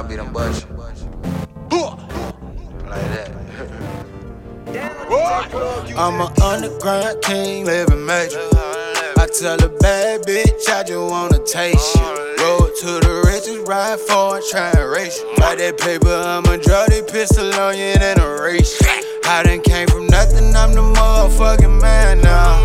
be them butch. Like that. I'm an underground king, living major. I tell a bad bitch I just wanna taste you. Road to the riches, ride for and try and race you. By that paper, I'ma draw the pistol on you and erase you. I done came from nothing, I'm the motherfucking man now.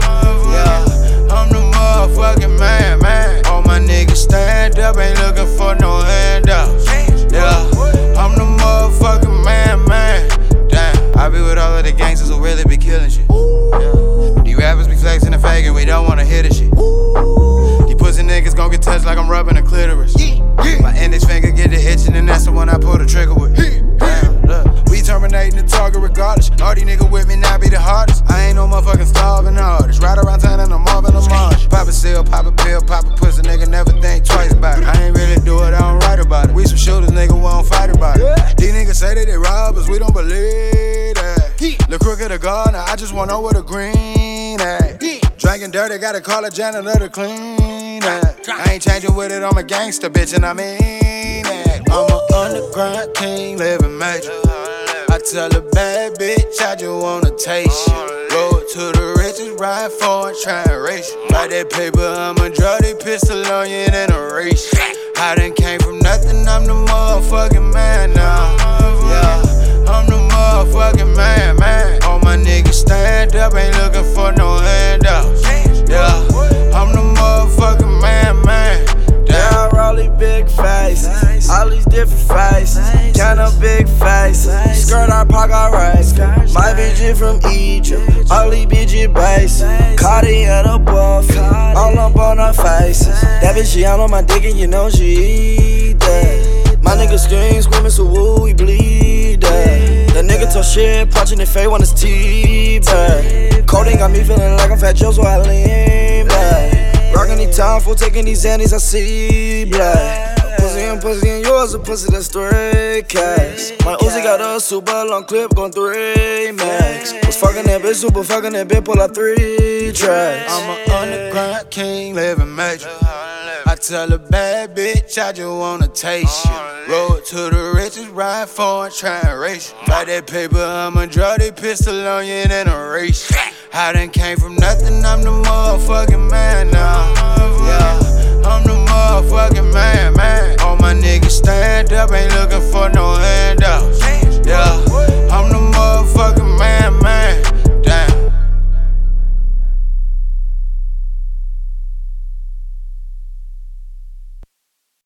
Yeah, I'm the motherfucking man. All my niggas stand up, ain't looking for no handouts. Yeah, I'm the motherfucking man. Damn, I be with all of the gangsters who really be killing shit. Yeah. These rappers be flexing and faking, we don't wanna hear the shit. These pussy niggas gon' get touched like I'm rubbing a clitoris. My index finger get the itching and that's the one I pull the trigger with. Damn, look, we terminating the target regardless. All these niggas with me now be the hardest. I ain't no motherfucking starving artist. Ride around town and I'm Marvin the Marsh. Pop a seal, pop a pill, pop a pussy, nigga never think twice about it. I ain't really do it, I don't write about it. We some shooters, nigga, we don't fight about it. These niggas say that they rob us, we don't believe that. Look crooked the gardener, I just wanna know where the green at. Drinking dirty, gotta call a janitor to clean that. I ain't changing with it, I'm a gangster, bitch, and I mean that. I'm an underground king, living major. I tell a bad bitch I just wanna taste you. Road to the riches, ride for and try and race you. By that paper, I'ma draw the pistol on you and erase you. I done came from nothing, I'm the motherfucking man now. Yeah, I'm the motherfucking man. All my niggas stand up, ain't looking for no handouts. Yeah, I'm the motherfucking man. Damn, Rolly big face, all these different faces, count up big faces, skirt our pocket rice. My bitch from Egypt, all these bitches basic, Cartier the buff, all up on her face. That bitch she all on my dick and you know she eat that. My nigga screaming so woo, we bleed that. That nigga talk shit, punching the face on his teabag. Codeine got me feeling like I'm Fat Joe, so I lean back. Rockin' these time for taking these Xannies, I see black. Pussy and yours, a pussy that's 3 cash. My Uzi got a super long clip, going 3 max. Was fucking that bitch, super fucking that bitch, pull out 3 tracks. I'm an underground king, living major. I tell a bad bitch I just wanna taste you. Road to the riches, ride for and try and race you. By that paper, I'ma draw the pistol on you and erase you. I done came from nothing, I'm the motherfucking man now. Yeah, I'm the motherfucking man. All my niggas stand up, ain't looking for no handouts.